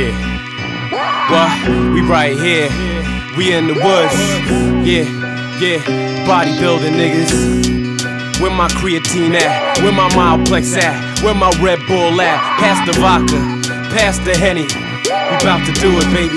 Yeah. Well, we right here. We in the woods. Yeah, yeah. Bodybuilding niggas. Where my creatine at? Where my Mileplex at? Where my Red Bull at? Pass the vodka. Pass the Henny. We about to do it, baby.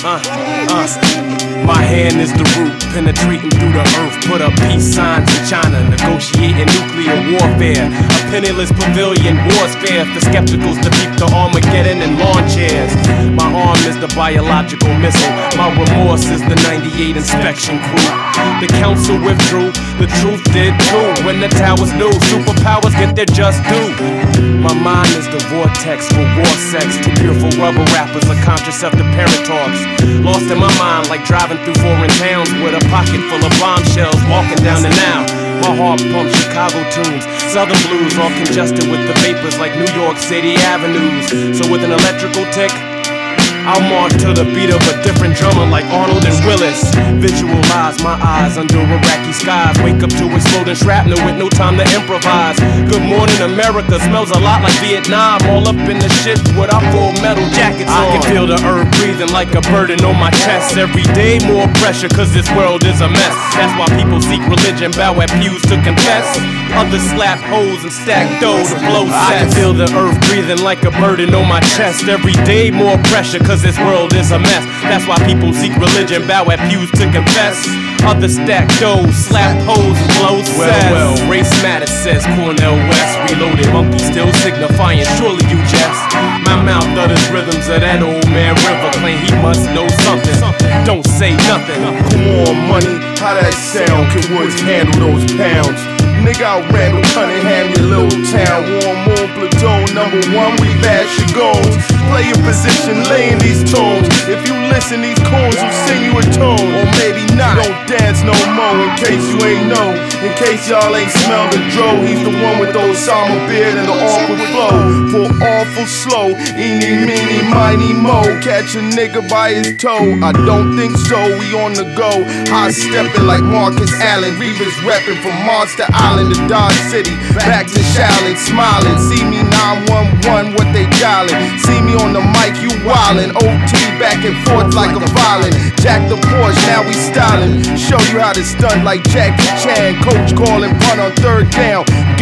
My hand is the root, penetrating through the earth. Put up peace signs in China, negotiating nuclear warfare. A penniless pavilion warfare for skepticals to beat the Armageddon and lawn chairs. My arm is the biological missile. My remorse is the 98 inspection crew. The council withdrew, the truth did too. When the towers knew, superpowers get their just due. My mind is the vortex for war sex. Too pure for rubber rappers, a contraceptive parent talks. Lost in my mind like driving through foreign towns with a pocket full of bombshells, walking down the now. My heart pumps Chicago tunes, Southern blues, all congested with the vapors like New York City avenues. So with an electrical tick, I'll march to the beat of a different drummer like Arnold and Willis. Visualize my eyes under Iraqi skies. Wake up to exploding shrapnel with no time to improvise. Good morning America smells a lot like Vietnam. All up in the shit with our full metal jackets on. I can feel the earth breathing like a burden on my chest. Every day more pressure cause this world is a mess. That's why people seek religion, bow at pews to confess. Others slap hoes and stack dough to blow sets. I can feel the earth breathing like a burden on my chest. Every day more pressure cause this world is a mess. That's why people seek religion, bow at pews to confess. Others stack dough, slap hoes, blow sets. Well, race matters, says Cornel West. Reloaded monkey still signifying, surely you jest. My mouth utters rhythms of that old man river. Claim he must know something, don't say nothing. Come on, money, how that sound? Can Woods handle those pounds? Nigga, I Randall Cunningham, your little town. Warm Moon Platoon, number one, we bash your goals. Play your position, laying these tones. If you listen, these coons will sing you a tone. Or maybe not, you don't dance no more. In case you ain't know, in case y'all ain't smelled the dro. He's the one with the Osama beard and the awkward flow. For awful slow, eeny, meeny, miny, mo. Catch a nigga by his toe. I don't think so, we on the go. High stepping like Marcus Allen. Reavers repping from Monster Island to Dodge City. Back to Shaolin, smiling. See me 911, what they dialing. See me on the mic, you wildin'. OT back and forth like a violin. Jack the Porsche, now we styling. Show you how to stunt like Jackie Chan. Coach calling punt on third down.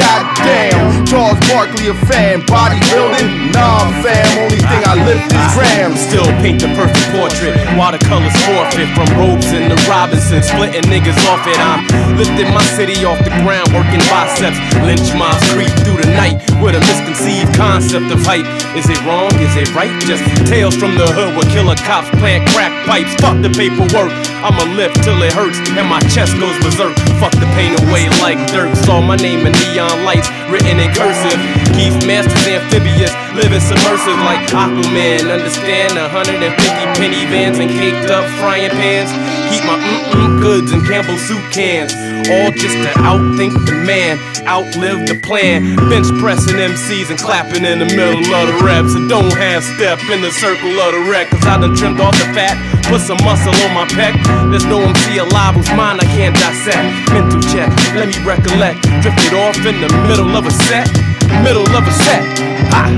Goddamn, Charles Barkley a fan. Bodybuilding, nah fam. Only thing I lift is grams. Still paint the perfect portrait. Watercolors forfeit from Robes and the Robinson. Splitting niggas off it. I'm lifting my city off the ground, working biceps. Lynch mobs creep through the night with a misconceived concept of hype. Is it wrong? Is it right? Just tales from the hood where killer cops plant crack pipes. Fuck the paperwork, I'ma lift till it hurts and my chest goes berserk. Fuck the pain away like dirt. Saw my name in neon lights written in cursive. Keith Masters amphibious, living submersive like Aquaman. Understand 150 penny vans and caked up frying pans. Keep my goods in Campbell soup cans. All just to outthink the man, outlive the plan. Bench pressing MCs and clapping in the middle of the rap. So don't half step in the circle of the wreck. Cause I done trimmed off the fat, put some muscle on my pec. There's no MC alive whose mind I can't dissect. Mental check, let me recollect. Drifted off in the middle of a set. Middle of a set. Ha!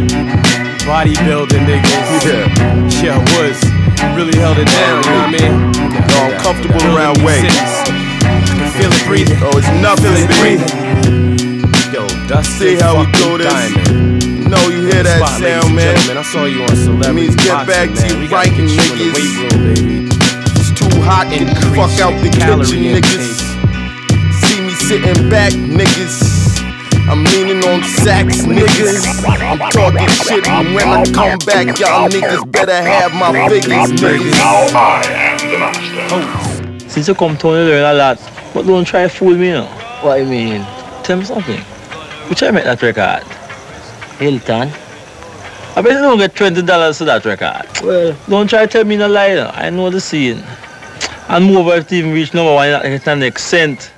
Bodybuilding niggas. Yeah, Woods really held it down, you know what I mean? No, I'm comfortable around way. Feel it breathing. Oh, it's nothing breathing. Yo, Dusty, see how we do this. Diamond. No, you hear that sound, man? I saw you on Celebrity. Means get back to you right, niggas. It's too hot, get the fuck out the kitchen, niggas. See me sitting back, niggas. I'm leaning on sacks, niggas. I'm talking shit, and when I come back, y'all niggas better have my figures, niggas. Now I am the master. Since you come to you learn a lot, but don't try to fool me, you know. What you mean? Tell me something. Which I make that record? Hilton? I bet you don't get $20 for that record. Well, don't try to tell me no lie, you know. I know the scene. And moreover, if it even reach number one, it's the next cent.